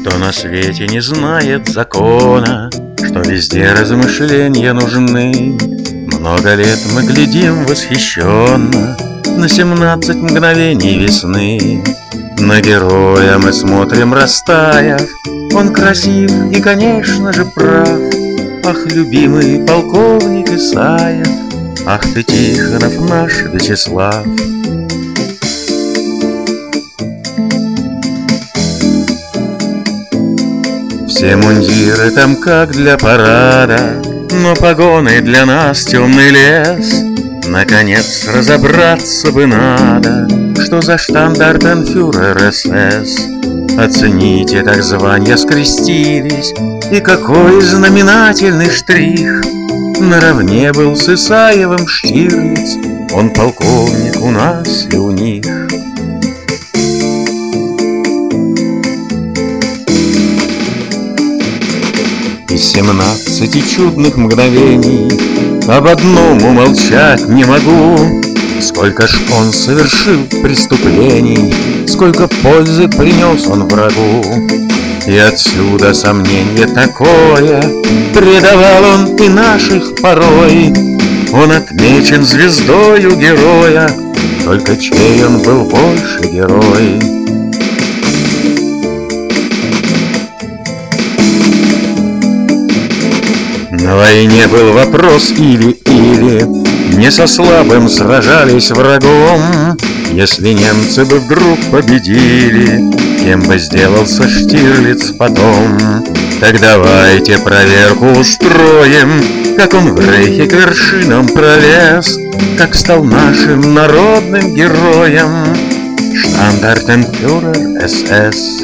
Кто на свете не знает закона, что везде размышления нужны? Много лет мы глядим восхищенно на 17 мгновений весны. На героя мы смотрим, растаяв, он красив и, конечно же, прав. Ах, любимый полковник Исаев, ах ты, Тихонов наш Вячеслав. Все мундиры там как для парада, но погоны для нас темный лес. Наконец разобраться бы надо, что за штандартенфюрер СС. Оцените, так звания скрестились, и какой знаменательный штрих. Наравне был с Исаевым Штирлиц, он полковник у нас и у них. Из 17 чудных мгновений об одном умолчать не могу. Сколько ж он совершил преступлений, сколько пользы принес он врагу. И отсюда сомнение такое, предавал он и наших порой. Он отмечен звездою героя, только чей он был больше герой? На войне был вопрос или-или, не со слабым сражались врагом. Если немцы бы вдруг победили, кем бы сделался Штирлиц потом? Так давайте проверку устроим, как он в рейхе к вершинам пролез, как стал нашим народным героем штандартенфюрер СС.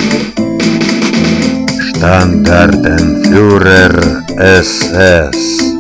Штандартенфюрер СС.